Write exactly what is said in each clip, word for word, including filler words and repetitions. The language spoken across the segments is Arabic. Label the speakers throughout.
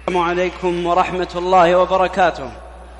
Speaker 1: السلام عليكم ورحمة الله وبركاته.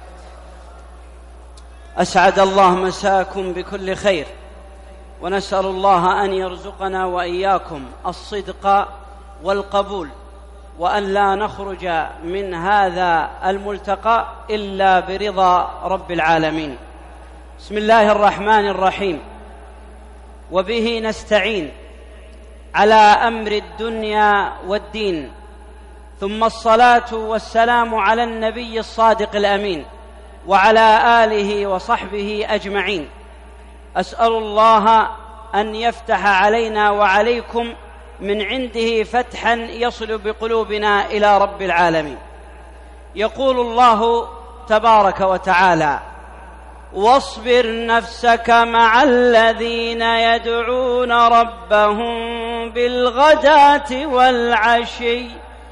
Speaker 1: أسعد الله مساكم بكل خير، ونسأل الله أن يرزقنا وإياكم الصدق والقبول، وأن لا نخرج من هذا الملتقى إلا برضا رب العالمين. بسم الله الرحمن الرحيم، وبه نستعين على أمر الدنيا والدين، ثم الصلاة والسلام على النبي الصادق الأمين وعلى آله وصحبه أجمعين. أسأل الله أن يفتح علينا وعليكم من عنده فتحا يصل بقلوبنا إلى رب العالمين. يقول الله تبارك وتعالى: واصبر نفسك مع الذين يدعون ربهم بالغداة والعشي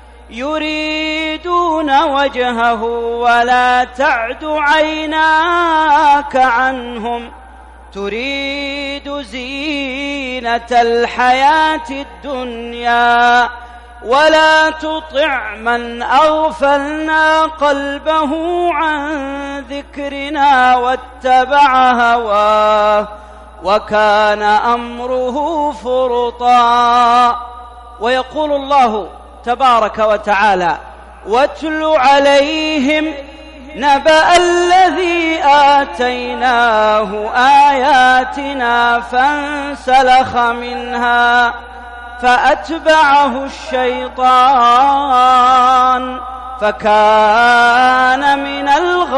Speaker 1: يريدون وجهه ولا تعد عيناك عنهم تريد زينة الحياة الدنيا ولا تطع من أغفلنا قلبه عن ذكرنا واتبع هواه وكان أمره فرطا. ويقول الله تبارك وتعالى: واتل عليهم نبأ الذي آتيناه آياتنا فانسلخ منها فأتبعه الشيطان فكان من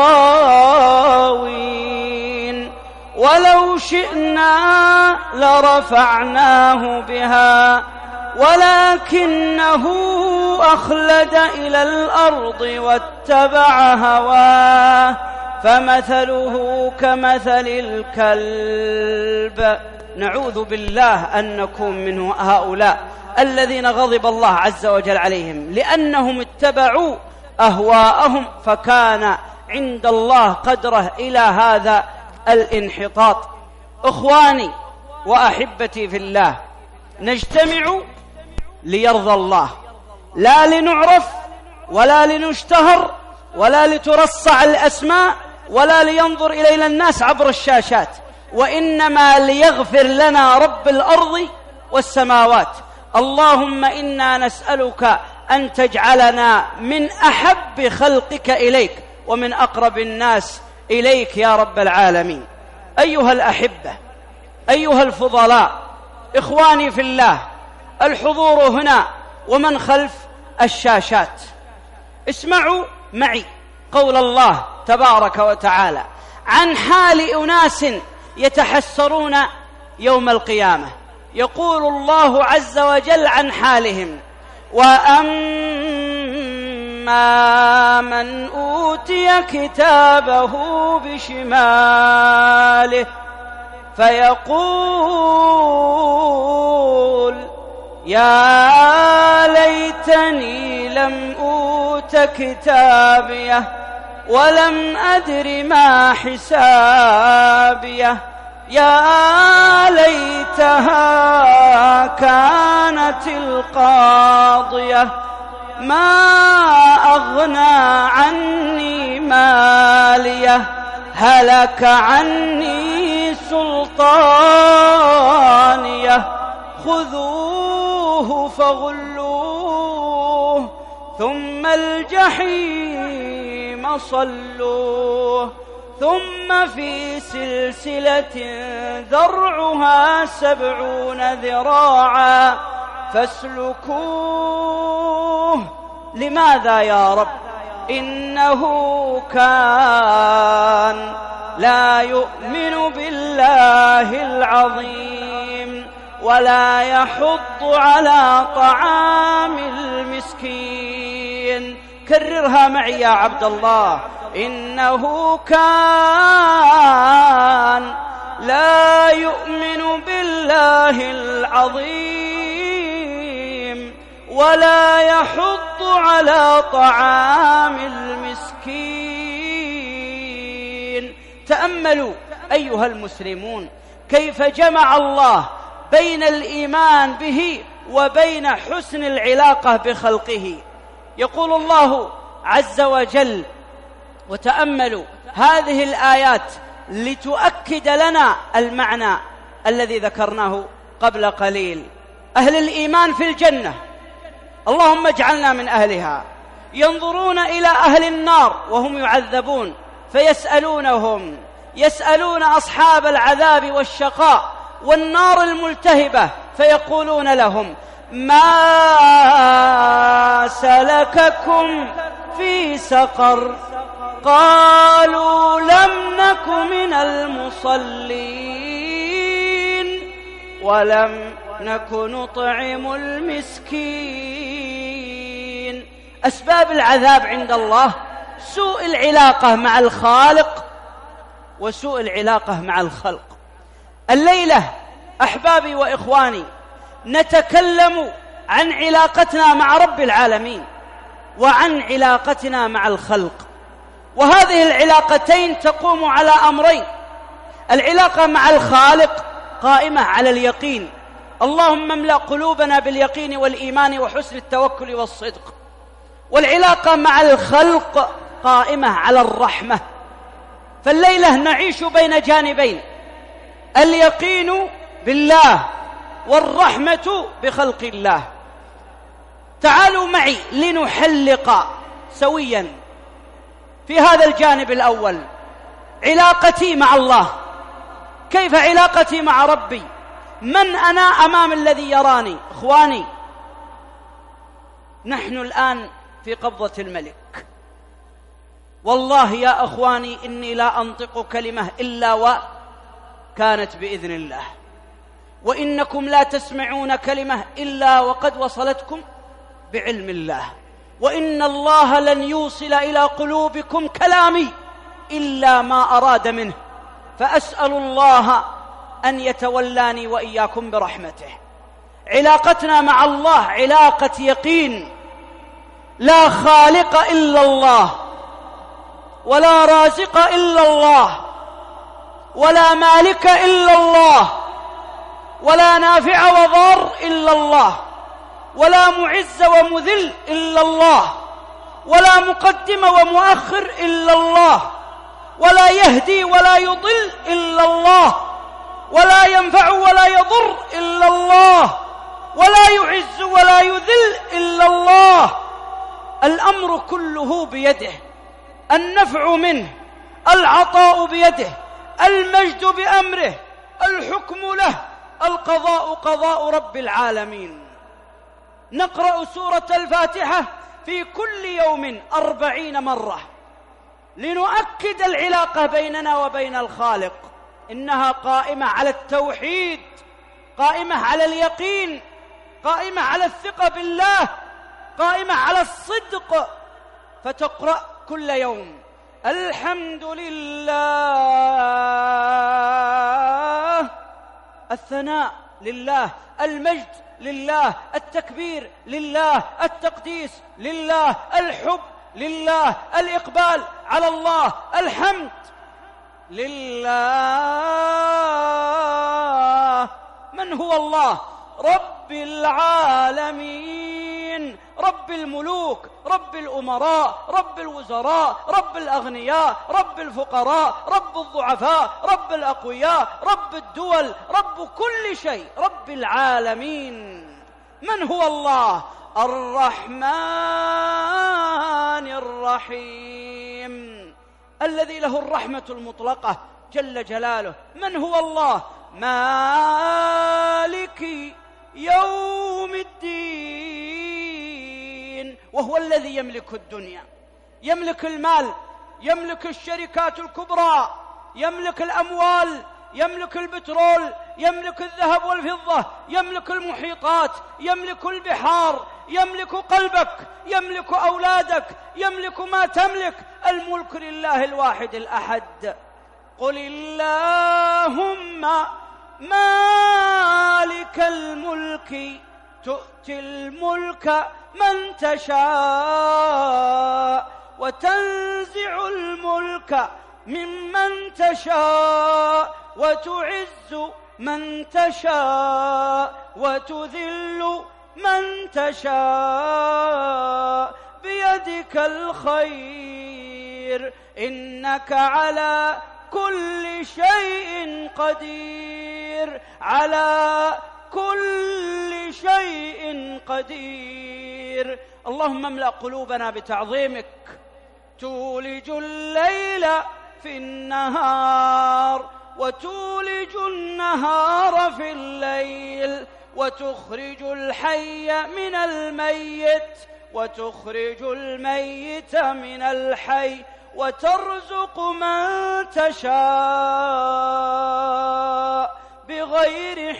Speaker 1: الغاوين. ولو شئنا لرفعناه بها ولكنه أخلد إلى الأرض واتبع هواه فمثله كمثل الكلب. نعوذ بالله أن نكون من هؤلاء الذين غضب الله عز وجل عليهم لأنهم اتبعوا أهواءهم، فكان عند الله قدره إلى هذا الانحطاط. إخواني وأحبتي في الله، نجتمع ليرضى الله، لا لنعرف ولا لنشتهر ولا لترصع الأسماء ولا لينظر إلينا الناس عبر الشاشات، وإنما ليغفر لنا رب الأرض والسماوات. اللهم إنا نسألك أن تجعلنا من أحب خلقك إليك ومن أقرب الناس إليك يا رب العالمين. أيها الأحبة، أيها الفضلاء، إخواني في الله، الحضور هنا ومن خلف الشاشات، اسمعوا معي قول الله تبارك وتعالى عن حال أناس يتحسرون يوم القيامة. يقول الله عز وجل عن حالهم: وأما من أوتي كتابه بشماله فيقول يا ليتني لم أوت كتابيه ولم أدر ما حسابيه يا ليتها كانت القاضية ما أغنى عني ماليه هلك عني سلطانيه خذوه فغلوه ثم الجحيم صلوه ثم في سلسلة ذرعها سبعون ذراعا فاسلكوه. لماذا يا رب؟ إنه كان لا يؤمن بالله العظيم ولا يحض على طعام المسكين. كررها معي يا عبد الله: إنه كان لا يؤمن بالله العظيم ولا يحض على طعام المسكين. تأملوا أيها المسلمون كيف جمع الله بين الإيمان به وبين حسن العلاقة بخلقه. يقول الله عز وجل: وتأملوا هذه الآيات لتؤكد لنا المعنى الذي ذكرناه قبل قليل. أهل الإيمان في الجنة، اللهم اجعلنا من أهلها، ينظرون إلى أهل النار وهم يعذبون فيسألونهم، يسألون أصحاب العذاب والشقاء والنار الملتهبة فيقولون لهم: ما سلككم في سقر؟ قالوا: لم نك من المصلين ولم نك نطعم المسكين. أسباب العذاب عند الله سوء العلاقة مع الخالق وسوء العلاقة مع الخلق. الليلة أحبابي وإخواني نتكلم عن علاقتنا مع رب العالمين وعن علاقتنا مع الخلق، وهذه العلاقتين تقوم على أمرين: العلاقة مع الخالق قائمة على اليقين، اللهم املأ قلوبنا باليقين والإيمان وحسن التوكل والصدق، والعلاقة مع الخلق قائمة على الرحمة. فالليلة نعيش بين جانبين: اليقين بالله والرحمة بخلق الله. تعالوا معي لنحلق سويا في هذا الجانب الأول، علاقتي مع الله. كيف علاقتي مع ربي؟ من أنا أمام الذي يراني؟ إخواني، نحن الآن في قبضة الملك، والله يا أخواني إني لا أنطق كلمة إلا وكانت بإذن الله، وإنكم لا تسمعون كلمة إلا وقد وصلتكم بعلم الله، وإن الله لن يوصل إلى قلوبكم كلامي إلا ما أراد منه، فأسأل الله أن يتولاني وإياكم برحمته. علاقتنا مع الله علاقة يقين، لا خالق إلا الله، ولا رازق إلا الله، ولا مالك إلا الله، ولا نافع وضار إلا الله، ولا معز ومذل إلا الله، ولا مقدم ومؤخر إلا الله، ولا يهدي ولا يضل إلا الله، ولا ينفع ولا يضر إلا الله، ولا يعز ولا يذل إلا الله. الأمر كله بيده، النفع منه، العطاء بيده، المجد بأمره، الحكم له، القضاء قضاء رب العالمين. نقرأ سورة الفاتحة في كل يوم أربعين مرة لنؤكد العلاقة بيننا وبين الخالق. إنها قائمة على التوحيد، قائمة على اليقين، قائمة على الثقة بالله، قائمة على الصدق. فتقرأ كل يوم: الحمد لله، الثناء لله، المجد لله، التكبير لله، التقديس لله، الحب لله، الإقبال على الله، الحمد لله. من هو الله؟ رب العالمين، رب الملوك، رب الأمراء، رب الوزراء، رب الأغنياء، رب الفقراء، رب الضعفاء، رب الأقوياء، رب الدول، رب كل شيء، رب العالمين. من هو الله؟ الرحمن الرحيم، الذي له الرحمة المطلقة جل جلاله. من هو الله؟ مالك يوم الدين، وهو الذي يملك الدنيا، يملك المال، يملك الشركات الكبرى، يملك الأموال، يملك البترول، يملك الذهب والفضة، يملك المحيطات، يملك البحار، يملك قلبك، يملك أولادك، يملك ما تملك. الملك لله الواحد الأحد. قل اللهم مالك الملك تؤتي الملك من تشاء وتنزع الملك ممن تشاء وتعز من تشاء وتذل من تشاء بيدك الخير، إنك على كل شيء قدير، على كل شيء قدير. اللهم املأ قلوبنا بتعظيمك. تولج الليل في النهار وتولج النهار في الليل، وتخرج الحي من الميت وتخرج الميت من الحي، وترزق من تشاء بغير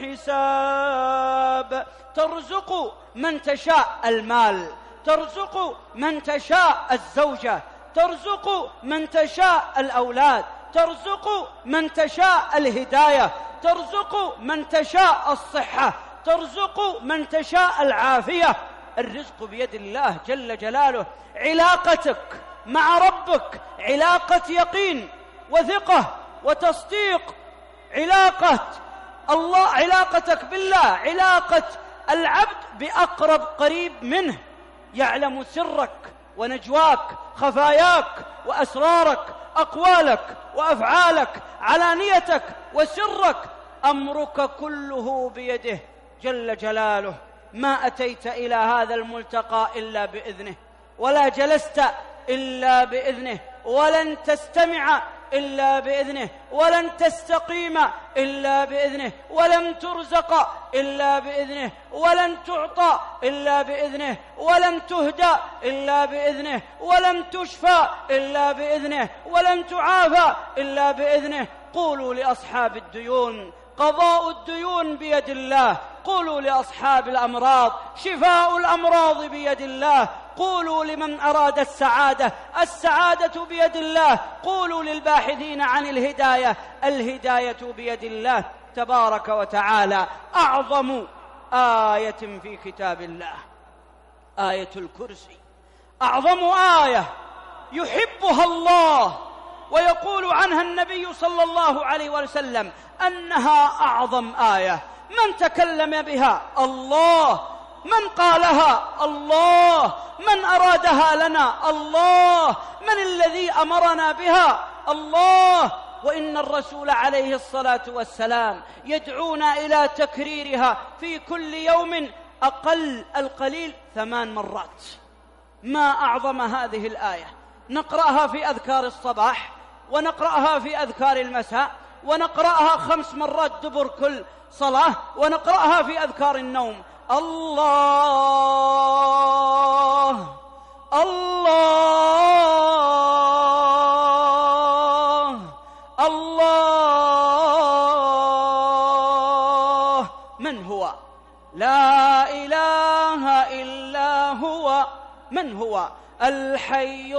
Speaker 1: حساب. ترزق من تشاء المال، ترزق من تشاء الزوجة، ترزق من تشاء الأولاد، ترزق من تشاء الهداية، ترزق من تشاء الصحة، ترزق من تشاء العافية. الرزق بيد الله جل جلاله. علاقتك مع ربك علاقة يقين وثقة وتصديق، علاقة الله، علاقتك بالله علاقة العبد بأقرب قريب منه، يعلم سرك ونجواك، خفاياك وأسرارك، أقوالك وأفعالك، علانيتك وسرك، أمرك كله بيده جل جلاله. ما أتيت إلى هذا الملتقى إلا بإذنه، ولا جلست إلا بإذنه، ولن تستمع إلا بإذنه، ولن تستقيم إلا بإذنه، ولن ترزق إلا بإذنه، ولن تعطى إلا بإذنه، ولن تهدى إلا بإذنه، ولن تشفى إلا بإذنه، ولن تعافى إلا بإذنه. قولوا لأصحاب الديون قضاء الديون بيد الله، قولوا لأصحاب الأمراض شفاء الأمراض بيد الله، قولوا لمن أراد السعادة السعادة بيد الله، قولوا للباحثين عن الهداية الهداية بيد الله تبارك وتعالى. أعظم آية في كتاب الله آية الكرسي، أعظم آية يحبها الله ويقول عنها النبي صلى الله عليه وسلم أنها أعظم آية. من تكلم بها؟ الله. من قالها؟ الله. من أرادها لنا؟ الله. من الذي أمرنا بها؟ الله. وإن الرسول عليه الصلاة والسلام يدعونا إلى تكريرها في كل يوم أقل القليل ثمان مرات. ما أعظم هذه الآية. نقرأها في أذكار الصباح، ونقرأها في أذكار المساء، ونقرأها خمس مرات دبر كل صلاة، ونقرأها في أذكار النوم. الله الله الله. من هو؟ لا إله إلا هو. من هو؟ الحي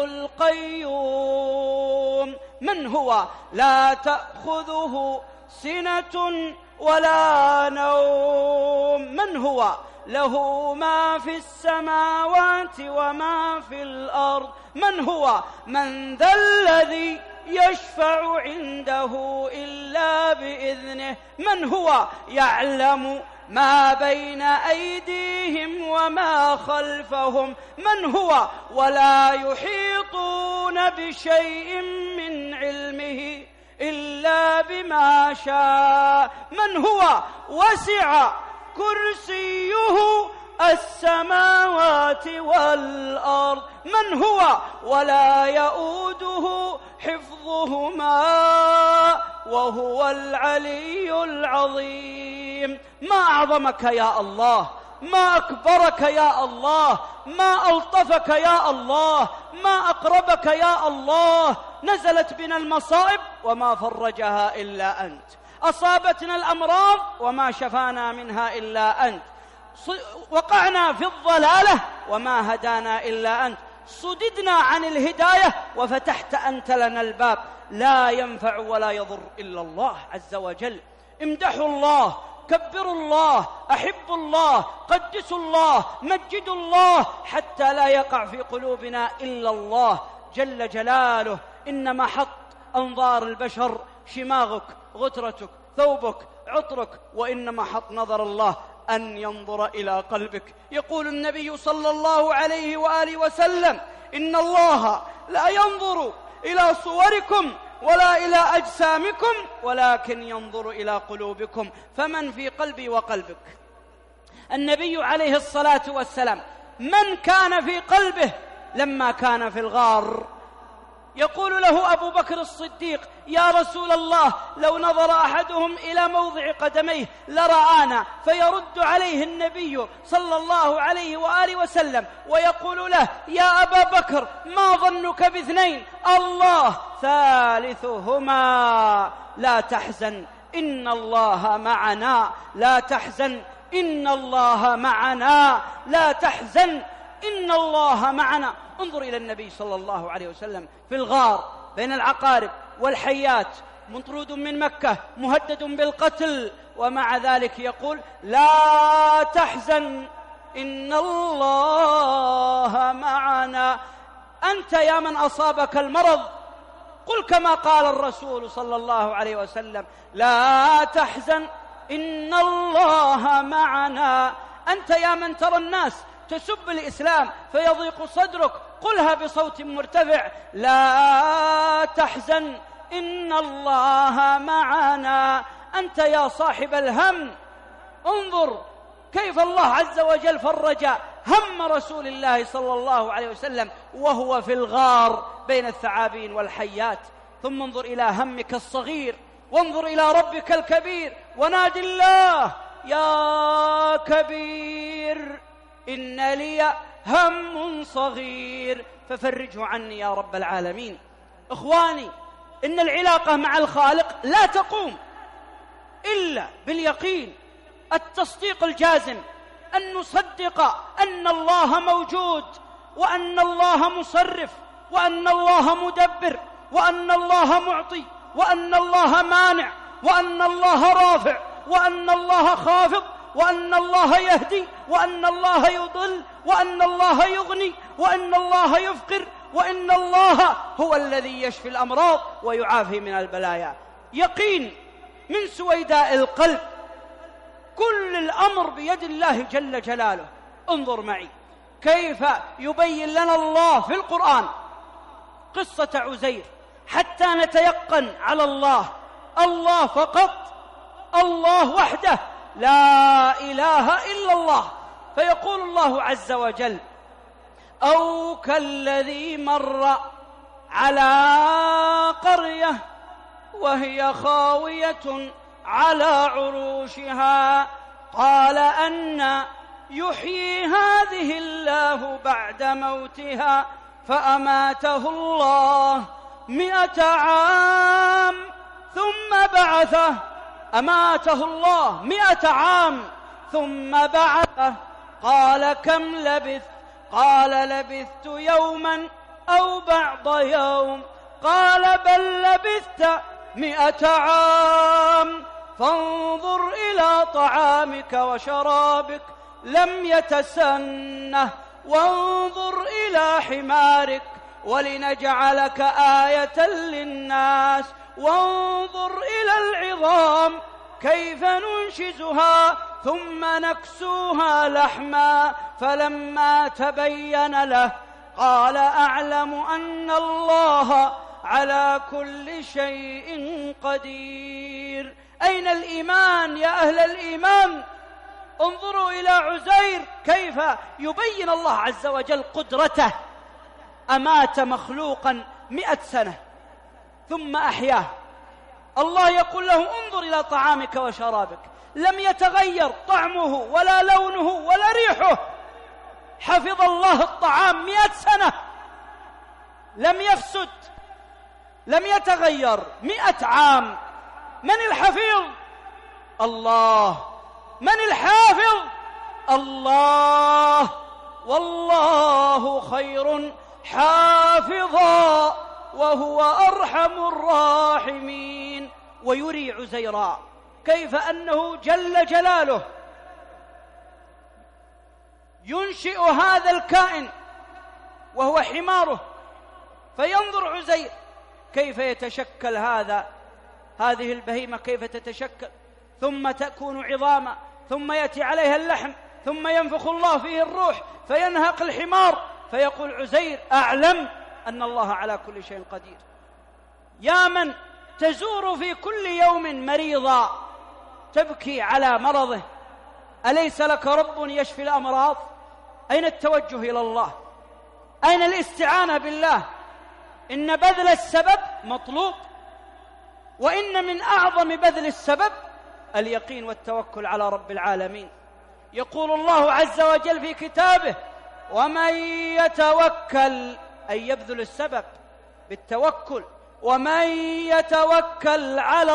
Speaker 1: القيوم. من هو؟ لا تأخذه سنة ولا نوم. من هو؟ له ما في السماوات وما في الأرض. من هو؟ من ذا الذي يشفع عنده إلا بإذنه. من هو؟ يعلم ما بين أيديهم وما خلفهم. من هو؟ ولا يحيطون بشيء من علمه إلا بما شاء. من هو؟ وسع كرسيه السماوات والأرض. من هو؟ ولا يؤوده حفظهما وهو العلي العظيم. ما أعظمك يا الله، ما أكبرك يا الله، ما ألطفك يا الله، ما أقربك يا الله. نزلت بنا المصائب وما فرجها إلا أنت، أصابتنا الأمراض وما شفانا منها إلا أنت، وقعنا في الضلالة وما هدانا إلا أنت، صددنا عن الهداية وفتحت أنت لنا الباب. لا ينفع ولا يضر إلا الله عز وجل. امدحوا الله، كبروا الله، أحبوا الله، قدسوا الله، مجدوا الله، حتى لا يقع في قلوبنا إلا الله جل جلاله. إنما حط أنظار البشر شماغك، غترتك، ثوبك، عطرك، وإنما حط نظر الله أن ينظر إلى قلبك. يقول النبي صلى الله عليه وآله وسلم: إن الله لا ينظر إلى صوركم ولا إلى أجسامكم ولكن ينظر إلى قلوبكم. فمن في قلبي وقلبك؟ النبي عليه الصلاة والسلام من كان في قلبه لما كان في الغار؟ يقول له أبو بكر الصديق: يا رسول الله، لو نظر أحدهم إلى موضع قدميه لرآنا. فيرد عليه النبي صلى الله عليه وآله وسلم ويقول له: يا أبا بكر، ما ظنك باثنين؟ الله ثالثهما. لا تحزن إن الله معنا، لا تحزن إن الله معنا، لا تحزن إن الله معنا. انظر إلى النبي صلى الله عليه وسلم في الغار بين العقارب والحيات، مطرود من مكة، مهدد بالقتل، ومع ذلك يقول: لا تحزن إن الله معنا. أنت يا من أصابك المرض قل كما قال الرسول صلى الله عليه وسلم: لا تحزن إن الله معنا. أنت يا من ترى الناس تسب الإسلام فيضيق صدرك قلها بصوت مرتفع: لا تحزن إن الله معنا. أنت يا صاحب الهم انظر كيف الله عز وجل فرج هم رسول الله صلى الله عليه وسلم وهو في الغار بين الثعابين والحيات. ثم انظر إلى همك الصغير وانظر إلى ربك الكبير ونادي الله: يا كبير إن لي هم صغير ففرجه عني يا رب العالمين. إخواني، إن العلاقة مع الخالق لا تقوم إلا باليقين، التصديق الجازم، أن نصدق أن الله موجود، وأن الله مصرف، وأن الله مدبر، وأن الله معطي، وأن الله مانع، وأن الله رافع، وأن الله خافض، وأن الله يهدي، وأن الله يضل، وأن الله يغني، وأن الله يفقر، وأن الله هو الذي يشفي الأمراض ويعافي من البلايا. يقين من سويداء القلب، كل الأمر بيد الله جل جلاله. انظر معي كيف يبين لنا الله في القرآن قصة عزير حتى نتيقن على الله. الله فقط، الله وحده، لا إله إلا الله. فيقول الله عز وجل: أو كالذي مر على قرية وهي خاوية على عروشها قال أنى يحيي هذه الله بعد موتها فأماته الله مئة عام ثم بعثه. أماته الله مئة عام ثم بعثه. قال: كم لبثت؟ قال: لبثت يوما أو بعض يوم. قال: بل لبثت مئة عام. فانظر إلى طعامك وشرابك لم يتسنه، وانظر إلى حمارك ولنجعلك آية للناس، وانظر إلى العظام كيف ننشزها ثم نكسوها لحما. فلما تبين له قال: أعلم أن الله على كل شيء قدير. أين الإيمان يا أهل الإيمان؟ انظروا إلى عزير كيف يبين الله عز وجل قدرته. أمات مخلوقا مئة سنة ثم أحياه. الله يقول له: انظر إلى طعامك وشرابك لم يتغير طعمه ولا لونه ولا ريحه. حفظ الله الطعام مئة سنة لم يفسد لم يتغير مئة عام. من الحفيظ؟ الله. من الحافظ؟ الله. والله خير حافظا وهو أرحم الراحمين. ويري عزيرا كيف أنه جل جلاله ينشئ هذا الكائن وهو حماره. فينظر عزير كيف يتشكل هذا هذه البهيمة، كيف تتشكل ثم تكون عظاما ثم يأتي عليها اللحم، ثم ينفخ الله فيه الروح فينهق الحمار، فيقول عزير: أعلم أن الله على كل شيء قدير. يا من تزور في كل يوم مريضا تبكي على مرضه، أليس لك رب يشفي الأمراض؟ أين التوجه إلى الله؟ أين الاستعانة بالله؟ إن بذل السبب مطلوب، وإن من أعظم بذل السبب اليقين والتوكل على رب العالمين. يقول الله عز وجل في كتابه: ومن يتوكل، أي يبذل السبب بالتوكل، ومن يتوكل على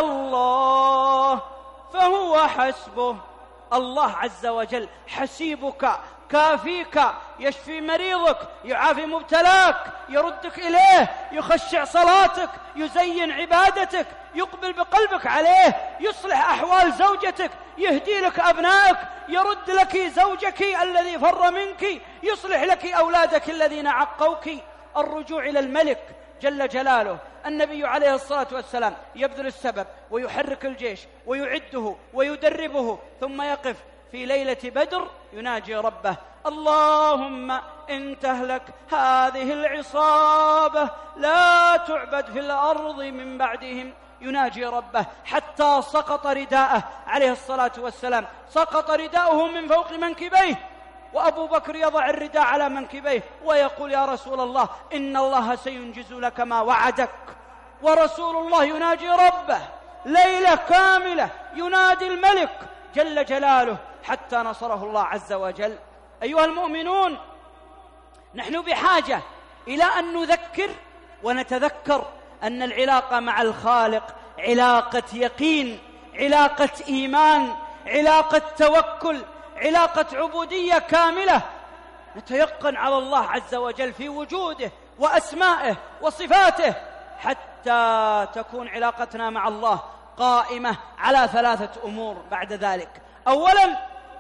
Speaker 1: الله فهو حسبه. الله عز وجل حسيبك، كافيك، يشفي مريضك، يعافي مبتلاك، يردك إليه، يخشع صلاتك، يزين عبادتك، يقبل بقلبك عليه، يصلح أحوال زوجتك، يهدي لك أبنائك، يرد لك زوجك الذي فر منك، يصلح لك أولادك الذين عقوك. الرجوع إلى الملك جل جلاله. النبي عليه الصلاة والسلام يبذل السبب ويحرك الجيش ويعده ويدربه، ثم يقف في ليلة بدر يناجي ربه: اللهم إن تهلك هذه العصابة لا تعبد في الأرض من بعدهم. يناجي ربه حتى سقط رداءه عليه الصلاة والسلام، سقط رداءه من فوق منكبيه، وأبو بكر يضع الرداء على منكبيه ويقول: يا رسول الله إن الله سينجز لك ما وعدك. ورسول الله يناجي ربه ليلة كاملة، ينادي الملك جل جلاله حتى نصره الله عز وجل. أيها المؤمنون، نحن بحاجة إلى أن نذكر ونتذكر أن العلاقة مع الخالق علاقة يقين، علاقة إيمان، علاقة توكل، علاقة عبودية كاملة. نتيقن على الله عز وجل في وجوده وأسمائه وصفاته حتى تكون علاقتنا مع الله قائمة على ثلاثة أمور بعد ذلك. أولا،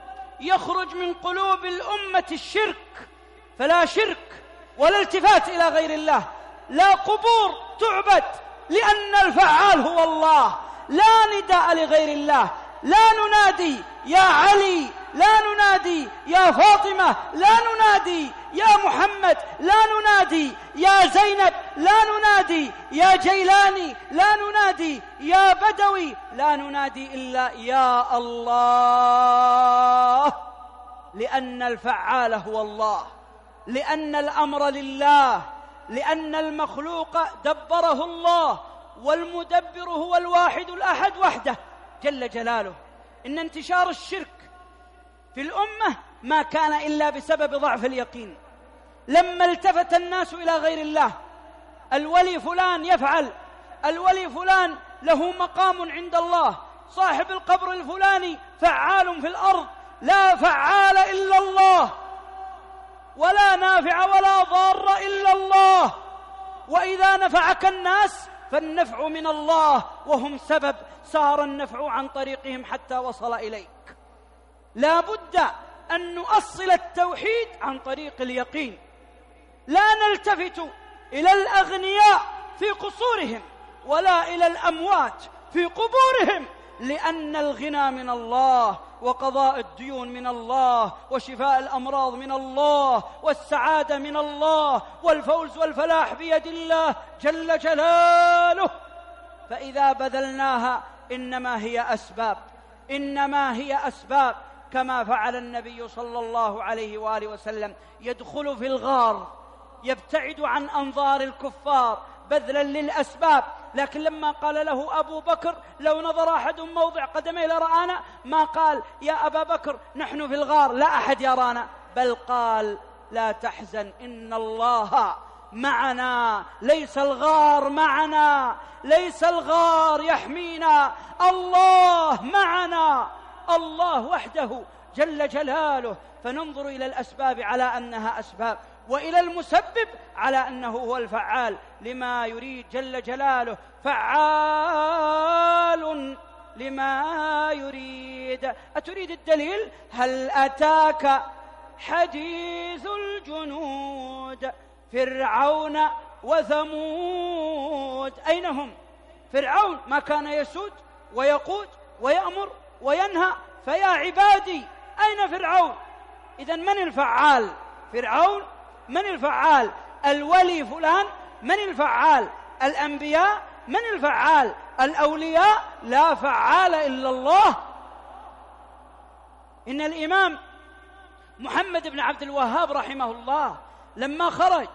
Speaker 1: يخرج من قلوب الأمة الشرك، فلا شرك ولا التفات إلى غير الله، لا قبور تعبد لأن الفعال هو الله، لا نداء لغير الله، لا ننادي يا علي، لا ننادي يا فاطمة، لا ننادي يا محمد، لا ننادي يا زينب، لا ننادي يا جيلاني، لا ننادي يا بدوي، لا ننادي إلا يا الله، لأن الفعال هو الله، لأن الأمر لله، لأن المخلوق دبره الله، والمدبر هو الواحد الأحد وحده جل جلاله. إن انتشار الشرك في الأمة ما كان إلا بسبب ضعف اليقين. لما التفت الناس إلى غير الله، الولي فلان يفعل، الولي فلان له مقام عند الله، صاحب القبر الفلاني فعال في الأرض، لا فعال إلا الله، ولا نافع ولا ضار إلا الله، وإذا نفعك الناس فالنفع من الله، وهم سبب سار النفع عن طريقهم حتى وصل إليك. لا بد أن نؤصل التوحيد عن طريق اليقين، لا نلتفت إلى الأغنياء في قصورهم ولا إلى الأموات في قبورهم، لأن الغنى من الله، وقضاء الديون من الله، وشفاء الأمراض من الله، والسعادة من الله، والفوز والفلاح بيد الله جل جلاله. فإذا بذلناها إنما هي أسباب، إنما هي أسباب، كما فعل النبي صلى الله عليه وآله وسلم، يدخل في الغار يبتعد عن أنظار الكفار بذلا للأسباب. لكن لما قال له أبو بكر: لو نظر أحد موضع قدميه لرآنا، ما قال: يا أبا بكر نحن في الغار لا أحد يرانا، بل قال: لا تحزن إن الله معنا، ليس الغار معنا، ليس الغار يحمينا، الله معنا، الله وحده جل جلاله. فننظر إلى الأسباب على أنها أسباب، وإلى المسبب على أنه هو الفعال لما يريد جل جلاله، فعال لما يريد. أتريد الدليل؟ هل أتاك حديث الجنود فرعون وثمود؟ أين هم؟ فرعون ما كان يسود ويقود ويأمر وينهى، فيا عبادي أين فرعون؟ إذن من الفعال؟ فرعون؟ من الفعال؟ الولي فلان؟ من الفعال؟ الأنبياء؟ من الفعال؟ الأولياء؟ لا فعال إلا الله. إن الإمام محمد بن عبد الوهاب رحمه الله لما خرج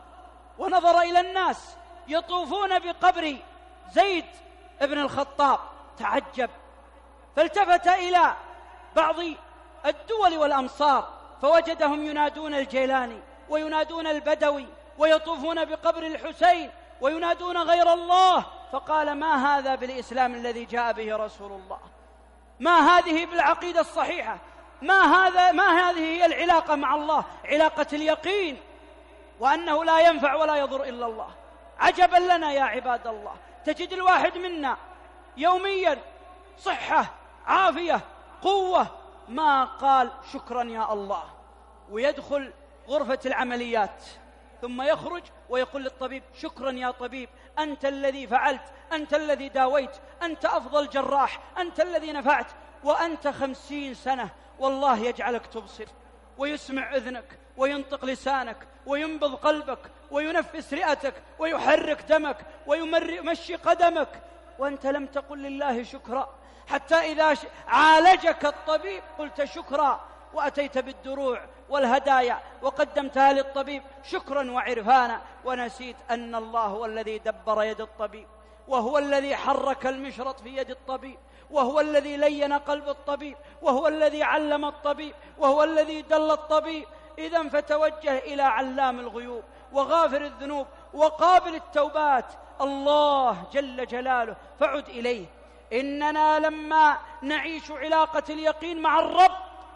Speaker 1: ونظر إلى الناس يطوفون بقبر زيد بن الخطاب تعجب، فالتفت إلى بعض الدول والأمصار فوجدهم ينادون الجيلاني وينادون البدوي ويطوفون بقبر الحسين وينادون غير الله، فقال: ما هذا بالإسلام الذي جاء به رسول الله؟ ما هذه بالعقيدة الصحيحة؟ ما هذا ما هذه هي العلاقة مع الله؟ علاقة اليقين وأنه لا ينفع ولا يضر إلا الله. عجبا لنا يا عباد الله، تجد الواحد منا يوميا صحة، عافية، قوة، ما قال شكرا يا الله، ويدخل غرفة العمليات ثم يخرج ويقول للطبيب: شكرا يا طبيب، أنت الذي فعلت، أنت الذي داويت، أنت أفضل جراح، أنت الذي نفعت. وأنت خمسين سنة والله يجعلك تبصر ويسمع أذنك وينطق لسانك وينبض قلبك وينفس رئتك ويحرك دمك ويمشي قدمك، وأنت لم تقل لله شكرا. حتى إذا عالجك الطبيب قلت شكرا، وأتيت بالدروع والهدايا وقدمتها للطبيب شكرا وعرفانا، ونسيت أن الله هو الذي دبر يد الطبيب، وهو الذي حرك المشرط في يد الطبيب، وهو الذي لين قلب الطبيب، وهو الذي علم الطبيب، وهو الذي دل الطبيب. إذن فتوجه إلى علام الغيوب وغافر الذنوب وقابل التوبات الله جل جلاله، فعد إليه. إننا لما نعيش علاقة اليقين مع الرب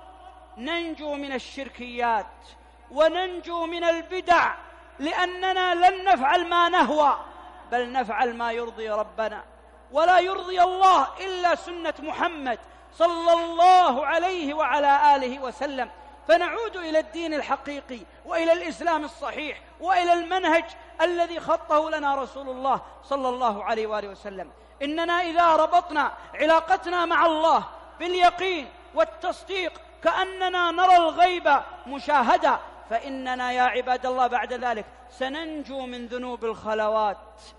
Speaker 1: ننجو من الشركيات وننجو من البدع، لأننا لن نفعل ما نهوى بل نفعل ما يرضي ربنا، ولا يرضي الله إلا سنة محمد صلى الله عليه وعلى آله وسلم. فنعود إلى الدين الحقيقي وإلى الإسلام الصحيح وإلى المنهج الذي خطه لنا رسول الله صلى الله عليه وآله وسلم. إننا إذا ربطنا علاقتنا مع الله باليقين والتصديق كأننا نرى الغيب مشاهدة، فإننا يا عباد الله بعد ذلك سننجو من ذنوب الخلوات،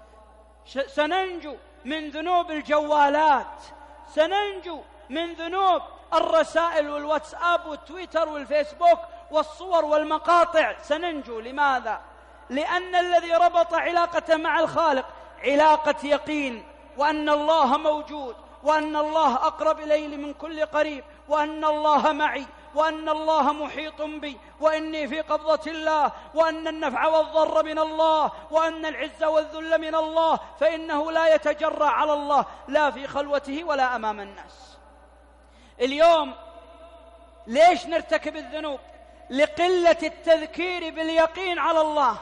Speaker 1: سننجو من ذنوب الجوالات، سننجو من ذنوب الرسائل والواتساب والتويتر والفيسبوك والصور والمقاطع، سننجو. لماذا؟ لأن الذي ربط علاقته مع الخالق علاقة يقين، وأن الله موجود، وأن الله أقرب إلي من كل قريب، وأن الله معي، وأن الله محيط بي، وإني في قبضة الله، وأن النفع والضر من الله، وأن العز والذل من الله، فإنه لا يتجرأ على الله لا في خلوته ولا أمام الناس. اليوم ليش نرتكب الذنوب؟ لقلة التذكير باليقين على الله.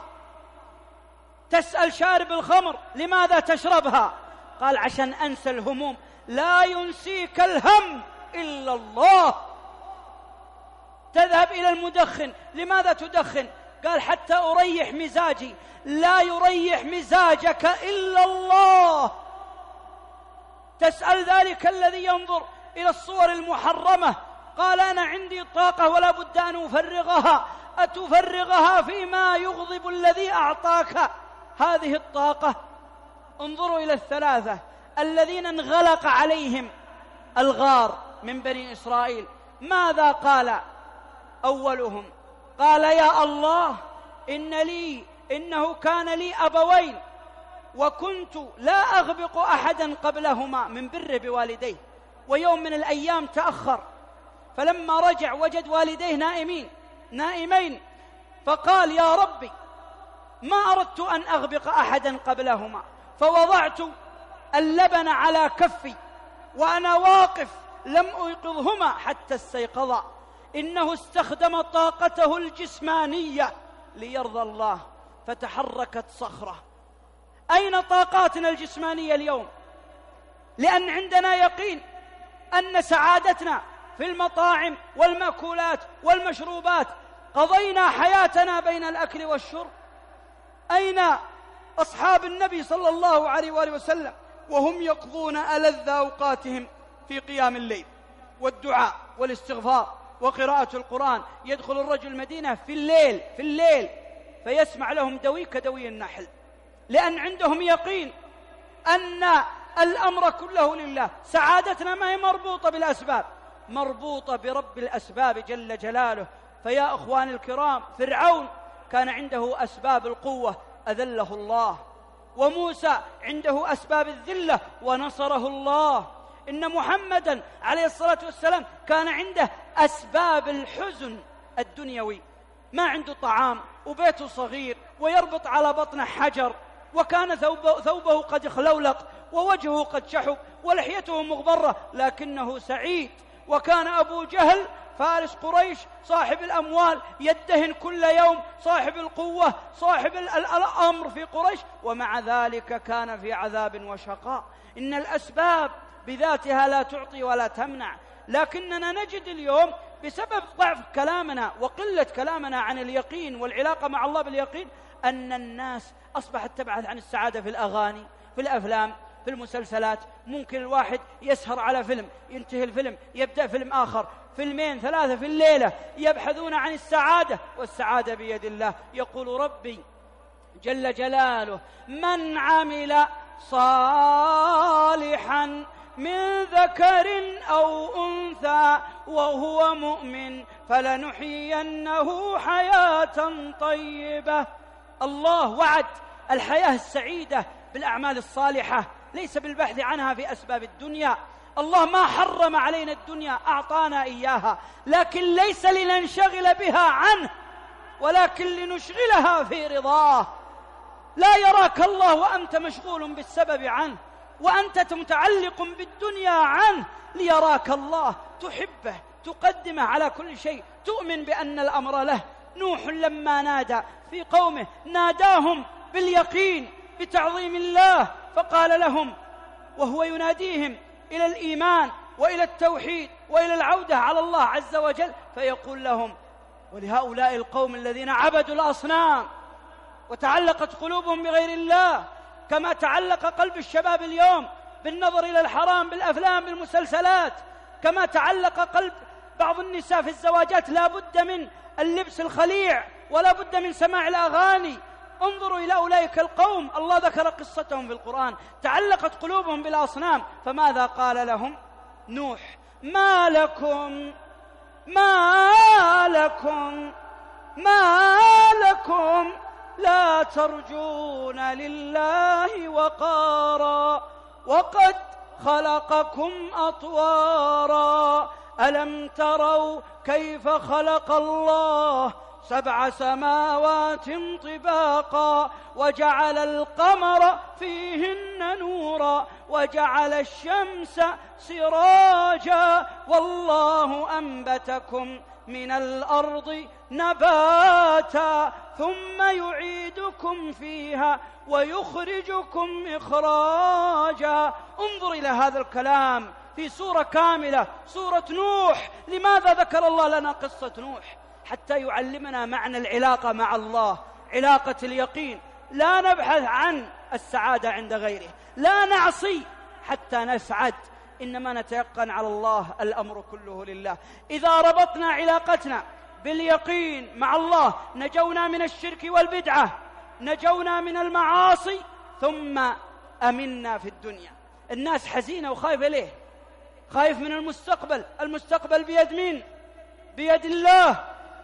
Speaker 1: تسأل شارب الخمر: لماذا تشربها؟ قال: عشان أنسى الهموم. لا ينسيك الهم إلا الله. تذهب إلى المدخن: لماذا تدخن؟ قال: حتى أريح مزاجي. لا يريح مزاجك إلا الله. تسأل ذلك الذي ينظر إلى الصور المحرمة: قال: أنا عندي طاقة ولا بد أن أفرغها. أتفرغها فيما يغضب الذي أعطاك هذه الطاقة؟ انظروا إلى الثلاثة الذين انغلق عليهم الغار من بني إسرائيل. ماذا قال أولهم؟ قال: يا الله، إن لي إنه كان لي أبوين وكنت لا أغبق أحدا قبلهما من بره بوالديه، ويوم من الأيام تأخر، فلما رجع وجد والديه نائمين نائمين فقال: يا ربي، ما أردت أن أغبق أحدا قبلهما، فوضعت اللبن على كفي وأنا واقف لم أيقظهما حتى استيقظا. إنه استخدم طاقته الجسمانية ليرضى الله، فتحركت صخرة. أين طاقاتنا الجسمانية اليوم؟ لأن عندنا يقين أن سعادتنا في المطاعم والمأكولات والمشروبات، قضينا حياتنا بين الأكل والشرب. أين أصحاب النبي صلى الله عليه وآله وسلم وهم يقضون ألذ أوقاتهم في قيام الليل؟ والدعاء والاستغفار وقراءة القرآن. يدخل الرجل المدينة في الليل في الليل فيسمع لهم دوي كدوي النحل، لأن عندهم يقين أن الأمر كله لله. سعادتنا ما هي مربوطة بالأسباب، مربوطة برب الأسباب جل جلاله. فيا أخواني الكرام، فرعون كان عنده أسباب القوة أذله الله، وموسى عنده أسباب الذلة ونصره الله. إن محمدا عليه الصلاة والسلام كان عنده أسباب الحزن الدنيوي، ما عنده طعام وبيته صغير ويربط على بطنه حجر، وكان ثوبه, ثوبه قد اخلولق ووجهه قد شحب ولحيته مغبرة، لكنه سعيد. وكان أبو جهل فارس قريش صاحب الأموال يدهن كل يوم، صاحب القوة، صاحب الأمر في قريش، ومع ذلك كان في عذاب وشقاء. إن الأسباب بذاتها لا تعطي ولا تمنع، لكننا نجد اليوم بسبب ضعف كلامنا وقلة كلامنا عن اليقين والعلاقة مع الله باليقين أن الناس أصبحت تبحث عن السعادة في الأغاني، في الأفلام، في المسلسلات. ممكن الواحد يسهر على فيلم، ينتهي الفيلم يبدأ فيلم آخر، فيلمين ثلاثة في الليلة، يبحثون عن السعادة، والسعادة بيد الله. يقول ربي جل جلاله: من عمل صالحا من ذكر أو أنثى وهو مؤمن فلنحيينه حياة طيبة. الله وعد الحياة السعيدة بالأعمال الصالحة، ليس بالبحث عنها في أسباب الدنيا. الله ما حرم علينا الدنيا، أعطانا إياها، لكن ليس لننشغل بها عنه، ولكن لنشغلها في رضاه. لا يراك الله وأنت مشغول بالسبب عنه، وأنت متعلق بالدنيا عنه، ليراك الله، تحبه، تقدمه على كل شيء، تؤمن بأن الأمر له. نوح لما نادى في قومه ناداهم باليقين بتعظيم الله، فقال لهم وهو يناديهم إلى الإيمان وإلى التوحيد وإلى العودة على الله عز وجل، فيقول لهم ولهؤلاء القوم الذين عبدوا الأصنام وتعلقت قلوبهم بغير الله، كما تعلق قلب الشباب اليوم بالنظر إلى الحرام، بالأفلام، بالمسلسلات، كما تعلق قلب بعض النساء في الزواجات، لا بد من اللبس الخليع ولا بد من سماع الأغاني. انظروا إلى أولئك القوم، الله ذكر قصتهم في القرآن، تعلقت قلوبهم بالأصنام، فماذا قال لهم نوح؟ ما لكم ما لكم ما لكم لا ترجون لله وقارا وقد خلقكم أطوارا ألم تروا كيف خلق الله سبع سماوات طباقا وجعل القمر فيهن نورا وجعل الشمس سراجا والله أنبتكم من الأرض نباتا ثم يعيدكم فيها ويخرجكم إخراجا. انظر إلى هذا الكلام في سورة كاملة، سورة نوح. لماذا ذكر الله لنا قصة نوح؟ حتى يعلمنا معنى العلاقة مع الله، علاقة اليقين. لا نبحث عن السعادة عند غيره، لا نعصي حتى نسعد، إنما نتيقن على الله، الأمر كله لله. إذا ربطنا علاقتنا باليقين مع الله نجونا من الشرك والبدعة، نجونا من المعاصي، ثم أمنا في الدنيا. الناس حزينة وخايفة ليه؟ خايف من المستقبل. المستقبل بيد مين؟ بيد الله،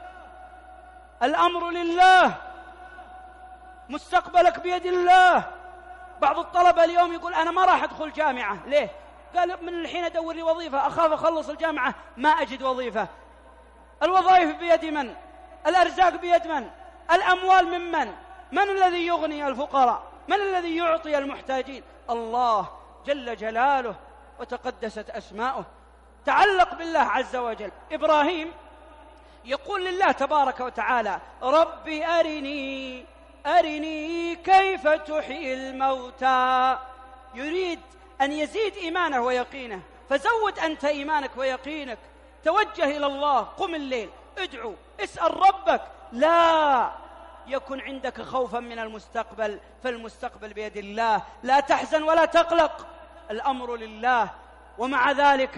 Speaker 1: الأمر لله، مستقبلك بيد الله. بعض الطلبة اليوم يقول أنا ما راح أدخل جامعة. ليه؟ قال من الحين أدور لي وظيفة، أخاف أخلص الجامعة ما أجد وظيفة. الوظائف بيد من؟ الأرزاق بيد من؟ الأموال من من؟ من الذي يغني الفقراء؟ من الذي يعطي المحتاجين؟ الله جل جلاله وتقدست أسماؤه. تعلق بالله عز وجل. إبراهيم يقول لله تبارك وتعالى ربي أرني أرني كيف تحيي الموتى. يريد أن يزيد إيمانه ويقينه، فزود أنت إيمانك ويقينك، توجه إلى الله، قم الليل، ادعو، اسأل ربك. لا يكن عندك خوفا من المستقبل، فالمستقبل بيد الله. لا تحزن ولا تقلق، الأمر لله. ومع ذلك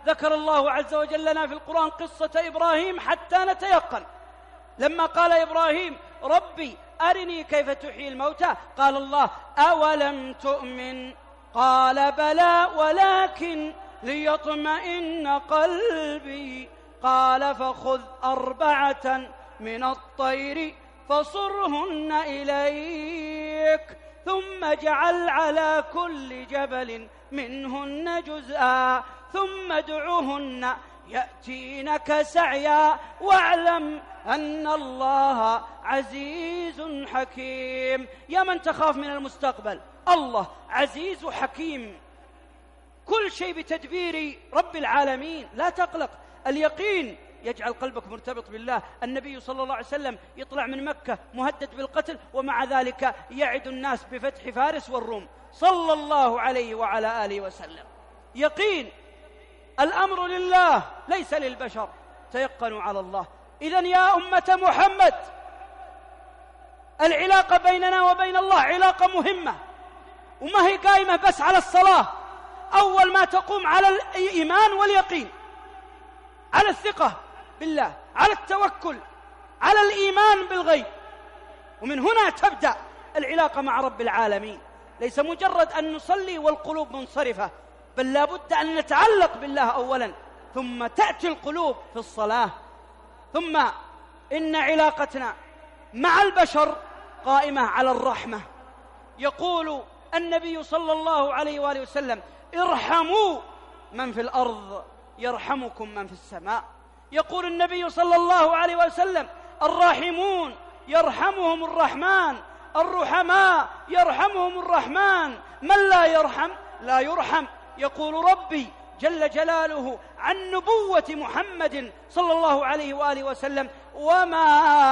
Speaker 1: ذكر الله عز وجل لنا في القرآن قصة إبراهيم حتى نتيقن. لما قال إبراهيم ربي أرني كيف تحيي الموتى، قال الله أولم تؤمن؟ قال بلى ولكن ليطمئن قلبي. قال فخذ أربعة من الطير فصرهن إليك ثم اجعل على كل جبل منهن جزءا ثم ادعهن يأتينك سعيا واعلم أن الله عزيز حكيم. يا من تخاف من المستقبل، الله عزيز حكيم، كل شيء بتدبير رب العالمين، لا تقلق. اليقين يجعل قلبك مرتبط بالله. النبي صلى الله عليه وسلم يطلع من مكة مهدد بالقتل، ومع ذلك يعد الناس بفتح فارس والروم صلى الله عليه وعلى آله وسلم. يقين، الأمر لله ليس للبشر، تيقنوا على الله. إذن يا أمة محمد، العلاقة بيننا وبين الله علاقة مهمة، وما هي قائمة بس على الصلاة. أول ما تقوم على الإيمان واليقين، على الثقة بالله، على التوكل، على الإيمان بالغيب، ومن هنا تبدأ العلاقة مع رب العالمين. ليس مجرد أن نصلي والقلوب منصرفة، بل لا بد أن نتعلق بالله أولا، ثم تأتي القلوب في الصلاة. ثم إن علاقتنا مع البشر قائمة على الرحمة. يقول النبي صلى الله عليه وآله وسلم ارحموا من في الأرض يرحمكم من في السماء. يقول النبي صلى الله عليه وسلم الراحمون يرحمهم الرحمن، الرحماء يرحمهم الرحمن، من لا يرحم لا يرحم. يقول ربي جل جلاله عن نبوة محمد صلى الله عليه وآله وسلم وما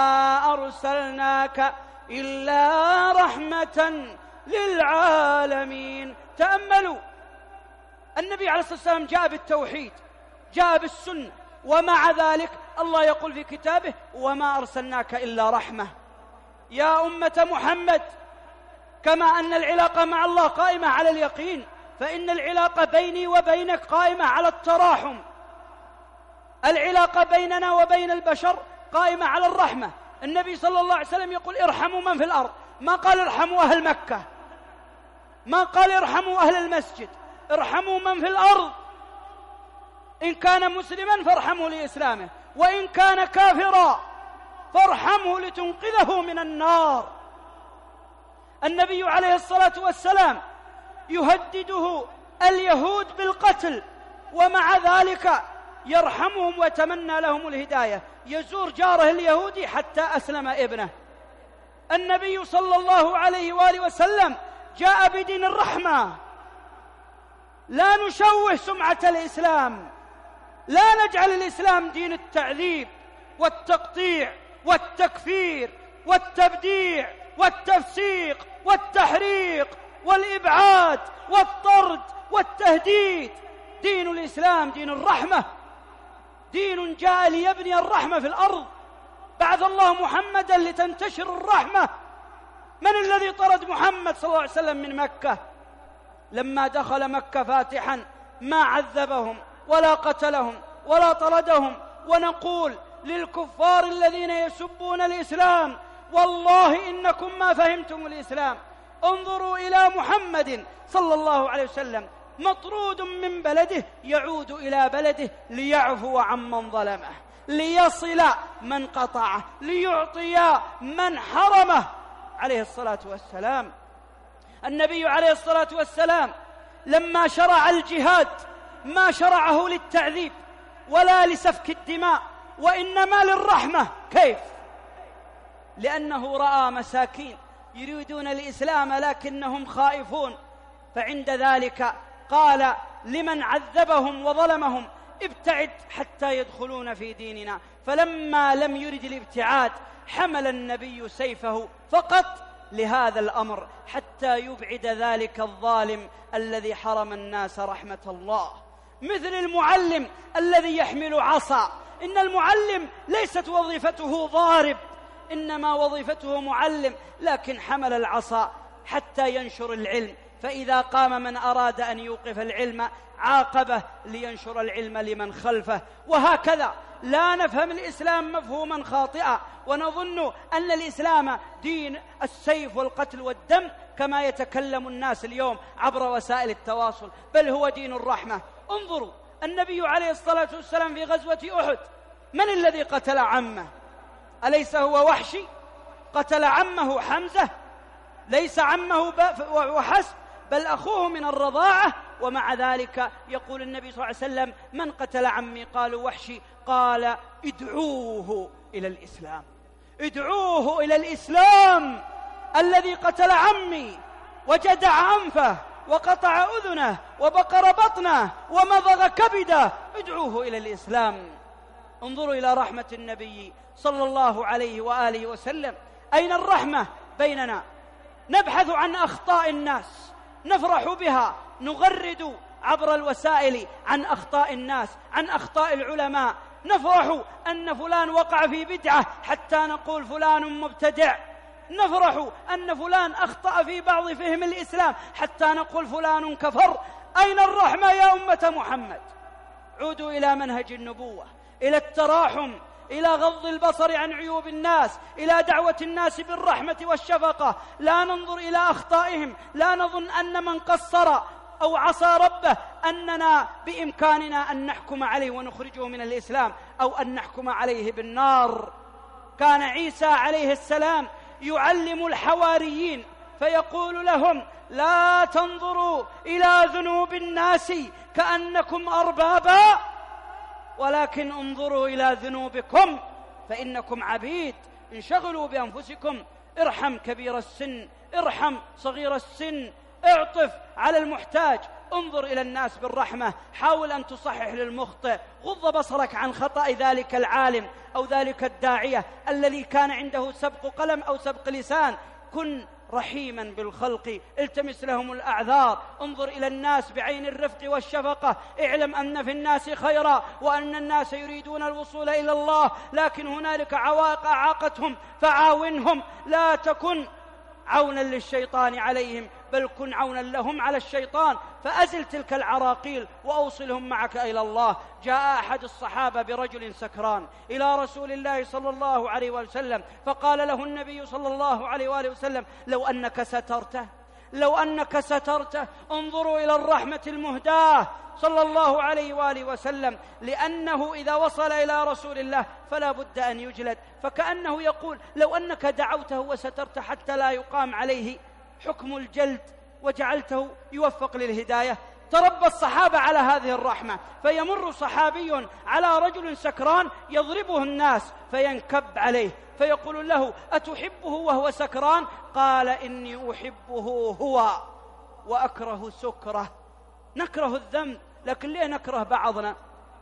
Speaker 1: أرسلناك إلا رحمة للعالمين. تأملوا، النبي عليه الصلاة والسلام جاء بالتوحيد، جاء بالسنة، ومع ذلك الله يقول في كتابه وما أرسلناك إلا رحمة. يا أمة محمد، كما أن العلاقة مع الله قائمة على اليقين، فإن العلاقة بيني وبينك قائمة على التراحم. العلاقة بيننا وبين البشر قائمة على الرحمة. النبي صلى الله عليه وسلم يقول ارحموا من في الأرض، ما قال ارحموا أهل مكة، ما قال ارحموا أهل المسجد، ارحموا من في الأرض. إن كان مسلما فارحمه لإسلامه، وإن كان كافرا فارحمه لتنقذه من النار. النبي عليه الصلاة والسلام يهدده اليهود بالقتل، ومع ذلك يرحمهم ويتمنى لهم الهداية، يزور جاره اليهودي حتى أسلم ابنه. النبي صلى الله عليه وآله وسلم جاء بدين الرحمة، لا نشوه سمعة الإسلام، لا نجعل الإسلام دين التعذيب والتقطيع والتكفير والتبديع والتفسيق والتحريق والإبعاد والطرد والتهديد. دين الإسلام دين الرحمة، دين جاء ليبني الرحمة في الأرض. بعث الله محمدا لتنتشر الرحمة. من الذي طرد محمد صلى الله عليه وسلم من مكة؟ لما دخل مكة فاتحا ما عذبهم ولا قتلهم ولا طردهم. ونقول للكفار الذين يسبون الإسلام والله إنكم ما فهمتم الإسلام. انظروا إلى محمد صلى الله عليه وسلم مطرود من بلده يعود إلى بلده ليعفو عمن ظلمه، ليصل من قطعه، ليعطي من حرمه عليه الصلاة والسلام. النبي عليه الصلاة والسلام لما شرع الجهاد ما شرعه للتعذيب ولا لسفك الدماء، وإنما للرحمة. كيف؟ لأنه رأى مساكين يريدون الإسلام لكنهم خائفون، فعند ذلك قال لمن عذبهم وظلمهم ابتعد حتى يدخلون في ديننا. فلما لم يرد الابتعاد حمل النبي سيفه فقط لهذا الأمر حتى يبعد ذلك الظالم الذي حرم الناس رحمة الله. مثل المعلم الذي يحمل عصا، إن المعلم ليست وظيفته ضارب، إنما وظيفته معلم، لكن حمل العصا حتى ينشر العلم فإذا قام من أراد أن يوقف العلم عاقبه لينشر العلم لمن خلفه. وهكذا لا نفهم الإسلام مفهوما خاطئا ونظن أن الإسلام دين السيف والقتل والدم كما يتكلم الناس اليوم عبر وسائل التواصل، بل هو دين الرحمة. انظروا النبي عليه الصلاة والسلام في غزوة أحد من الذي قتل عمه؟ أليس هو وحشي؟ قتل عمه حمزة، ليس عمه وحسب بل أخوه من الرضاعة، ومع ذلك يقول النبي صلى الله عليه وسلم من قتل عمي؟ قالوا وحشي، قال ادعوه إلى الإسلام، ادعوه إلى الإسلام الذي قتل عمي وجدع أنفه وقطع أذنه وبقر بطنه ومضغ كبده، ادعوه إلى الإسلام. انظروا إلى رحمة النبي صلى الله عليه وآله وسلم. أين الرحمة بيننا؟ نبحث عن أخطاء الناس نفرح بها، نغرد عبر الوسائل عن أخطاء الناس، عن أخطاء العلماء، نفرح أن فلان وقع في بدعة حتى نقول فلان مبتدع، نفرح أن فلان أخطأ في بعض فهم الإسلام حتى نقول فلان كفر. أين الرحمة يا أمة محمد؟ عودوا إلى منهج النبوة، إلى التراحم، إلى غض البصر عن عيوب الناس، إلى دعوة الناس بالرحمة والشفقة. لا ننظر إلى أخطائهم، لا نظن أن من قصر أو عصى ربه أننا بإمكاننا أن نحكم عليه ونخرجه من الإسلام أو أن نحكم عليه بالنار. كان عيسى عليه السلام يعلم الحواريين فيقول لهم لا تنظروا إلى ذنوب الناس كأنكم أربابا، ولكن انظروا إلى ذنوبكم فإنكم عبيد، انشغلوا بأنفسكم، ارحم كبير السن، ارحم صغير السن، اعطف على المحتاج، انظر إلى الناس بالرحمة، حاول أن تصحح للمخطئ، غض بصرك عن خطأ ذلك العالم أو ذلك الداعية الذي كان عنده سبق قلم أو سبق لسان. كن رحيما بالخلق، التمس لهم الأعذار، انظر إلى الناس بعين الرفق والشفقة، اعلم أن في الناس خيرا وأن الناس يريدون الوصول إلى الله، لكن هنالك عوائق أعاقتهم فعاونهم، لا تكن عونا للشيطان عليهم بل كن عونا لهم على الشيطان، فأزل تلك العراقيل وأوصلهم معك إلى الله. جاء أحد الصحابة برجل سكران إلى رسول الله صلى الله عليه وسلم فقال له النبي صلى الله عليه وآله وسلم لو أنك سترته، لو أنك سترته. انظروا إلى الرحمة المهداة صلى الله عليه وآله وسلم، لأنه إذا وصل إلى رسول الله فلا بد أن يجلد، فكأنه يقول لو أنك دعوته وسترته حتى لا يقام عليه حكم الجلد وجعلته يوفق للهداية. تربى الصحابة على هذه الرحمة، فيمر صحابي على رجل سكران يضربه الناس فينكب عليه فيقول له أتحبه وهو سكران؟ قال إني أحبه هو وأكره سكره. نكره الذنب لكن ليه نكره بعضنا؟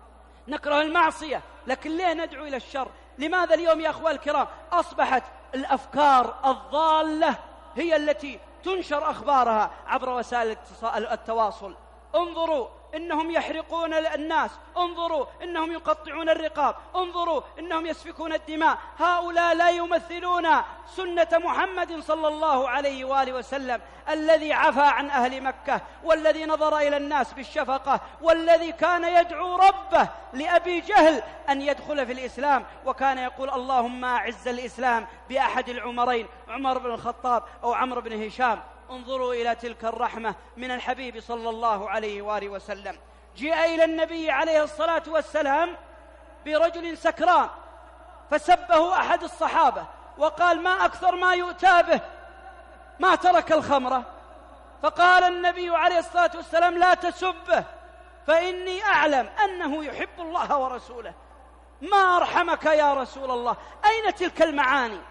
Speaker 1: نكره المعصية لكن ليه ندعو إلى الشر؟ لماذا اليوم يا أخوة الكرام أصبحت الأفكار الضالة هي التي تنشر أخبارها عبر وسائل التواصل؟ انظروا إنهم يحرقون الناس، انظروا إنهم يقطعون الرقاب، انظروا إنهم يسفكون الدماء. هؤلاء لا يمثلون سنة محمد صلى الله عليه وآله وسلم الذي عفى عن أهل مكة، والذي نظر إلى الناس بالشفقة، والذي كان يدعو ربه لأبي جهل أن يدخل في الإسلام، وكان يقول اللهم أعز الإسلام بأحد العمرين، عمر بن الخطاب أو عمرو بن هشام. انظروا إلى تلك الرحمة من الحبيب صلى الله عليه وآله وسلم. جاء إلى النبي عليه الصلاة والسلام برجل سكران فسبه أحد الصحابة وقال ما أكثر ما يؤتى به، ما ترك الخمرة. فقال النبي عليه الصلاة والسلام لا تسبه فإني أعلم أنه يحب الله ورسوله. ما أرحمك يا رسول الله. أين تلك المعاني؟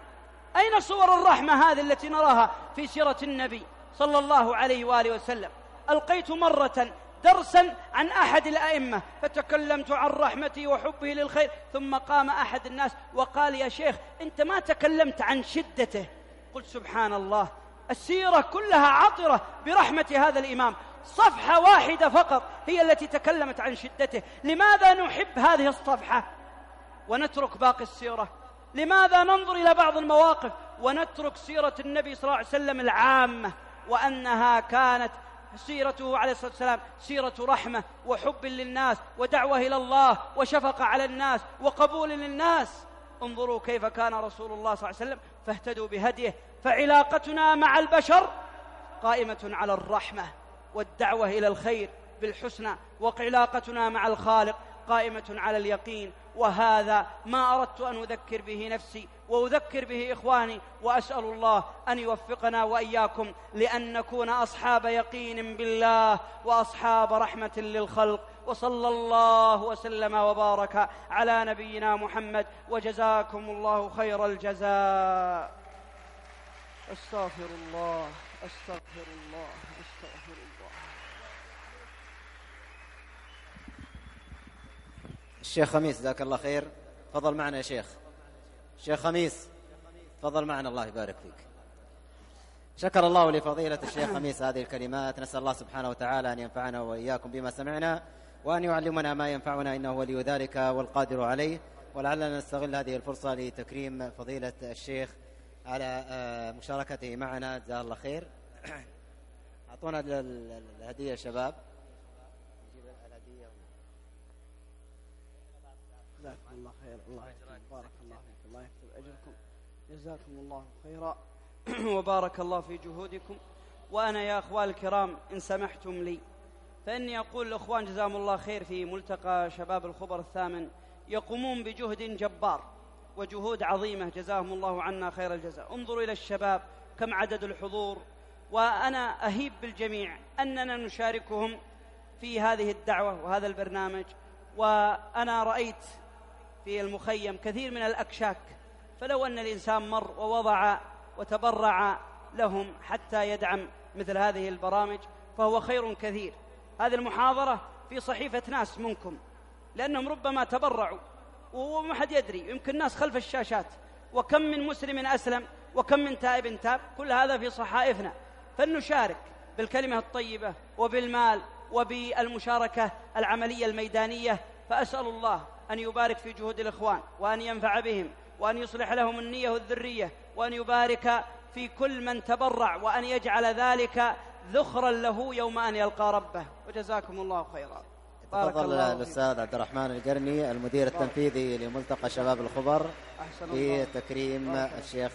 Speaker 1: أين صور الرحمة هذه التي نراها في سيرة النبي صلى الله عليه وآله وسلم؟ ألقيت مرة درسا عن أحد الأئمة فتكلمت عن رحمته وحبه للخير، ثم قام أحد الناس وقال يا شيخ أنت ما تكلمت عن شدته. قلت سبحان الله، السيرة كلها عطرة برحمة هذا الإمام، صفحة واحدة فقط هي التي تكلمت عن شدته. لماذا نحب هذه الصفحة ونترك باقي السيرة؟ لماذا ننظر إلى بعض المواقف ونترك سيرة النبي صلى الله عليه وسلم العامة وأنها كانت سيرته عليه الصلاة والسلام سيرة رحمة وحب للناس ودعوة إلى الله وشفقة على الناس وقبول للناس. انظروا كيف كان رسول الله صلى الله عليه وسلم فاهتدوا بهديه. فعلاقتنا مع البشر قائمة على الرحمة والدعوة إلى الخير بالحسنى، وعلاقتنا مع الخالق قائمة على اليقين. وهذا ما أردت أن أذكر به نفسي وأذكر به إخواني، وأسأل الله أن يوفقنا وإياكم لأن نكون أصحاب يقين بالله وأصحاب رحمة للخلق. وصلى الله وسلم وبارك على نبينا محمد، وجزاكم الله خير الجزاء. أستغفر الله أستغفر الله أستغفر الله.
Speaker 2: الشيخ خميس جزاك الله خير، تفضل معنا يا شيخ. الشيخ خميس تفضل معنا، الله يبارك فيك. شكر الله لفضيلة الشيخ خميس هذه الكلمات. نسأل الله سبحانه وتعالى أن ينفعنا وإياكم بما سمعنا، وأن يعلمنا ما ينفعنا، إنه ولي ذلك والقادر عليه. ولعلنا نستغل هذه الفرصة لتكريم فضيلة الشيخ على مشاركته معنا، جزاه الله خير. أعطونا الهدية يا شباب.
Speaker 1: جزاكم الله خير، الله بارك الله فيكم، الله يكتب أجركم، جزاكم الله خيرا وبارك الله في جهودكم. وأنا يا أخوان الكرام إن سمحتم لي فإني أقول للأخوان جزاهم الله خير في ملتقى شباب الخبر الثامن يقومون بجهد جبار وجهود عظيمة، جزاهم الله عنا خير الجزاء. انظروا إلى الشباب كم عدد الحضور، وأنا أهيب بالجميع أننا نشاركهم في هذه الدعوة وهذا البرنامج. وأنا رأيت في المخيم كثير من الأكشاك، فلو أن الإنسان مر ووضع وتبرع لهم حتى يدعم مثل هذه البرامج فهو خير كثير. هذه المحاضرة في صحيفة ناس منكم، لأنهم ربما تبرعوا وما حد يدري، يمكن الناس خلف الشاشات، وكم من مسلم أسلم وكم من تائب تاب، كل هذا في صحائفنا. فلنشارك بالكلمة الطيبة وبالمال وبالمشاركة العملية الميدانية. فأسأل الله أن يبارك في جهود الإخوان، وأن ينفع بهم، وأن يصلح لهم النية والذرية، وأن يبارك في كل من تبرع، وأن يجعل ذلك ذخرا له يوم أن يلقى ربه. وجزاكم الله خيرا.
Speaker 2: تفضل الأستاذ عبد الرحمن القرني المدير التنفيذي لملتقى شباب الخبر في تكريم الشيخ